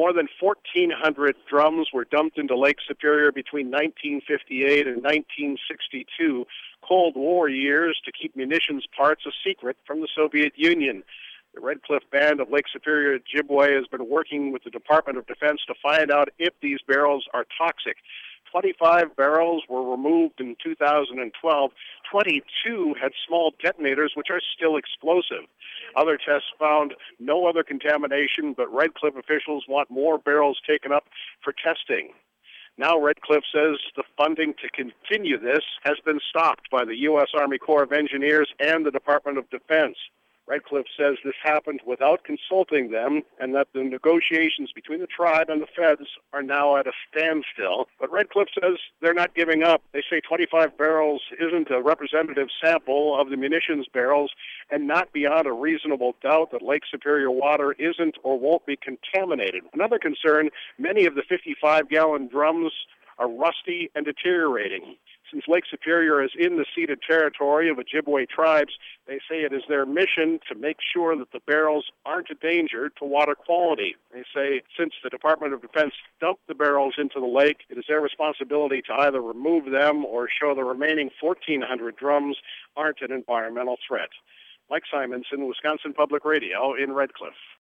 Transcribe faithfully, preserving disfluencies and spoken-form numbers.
More than fourteen hundred drums were dumped into Lake Superior between nineteen fifty-eight and nineteen sixty-two, Cold War years, to keep munitions parts a secret from the Soviet Union. The Red Cliff Band of Lake Superior Ojibwe has been working with the Department of Defense to find out if these barrels are toxic. twenty-five barrels were removed in two thousand twelve. twenty-two had small detonators, which are still explosive. Other tests found no other contamination, but Red Cliff officials want more barrels taken up for testing. Now Red Cliff says the funding to continue this has been stopped by the U S Army Corps of Engineers and the Department of Defense. Red Cliff says this happened without consulting them and that the negotiations between the tribe and the feds are now at a standstill. But Red Cliff says they're not giving up. They say twenty-five barrels isn't a representative sample of the munitions barrels and not beyond a reasonable doubt that Lake Superior water isn't or won't be contaminated. Another concern, many of the fifty-five gallon drums are rusty and deteriorating. Since Lake Superior is in the ceded territory of Ojibwe tribes, they say it is their mission to make sure that the barrels aren't a danger to water quality. They say since the Department of Defense dumped the barrels into the lake, it is their responsibility to either remove them or show the remaining fourteen hundred drums aren't an environmental threat. Mike Simonson, Wisconsin Public Radio in Red Cliff.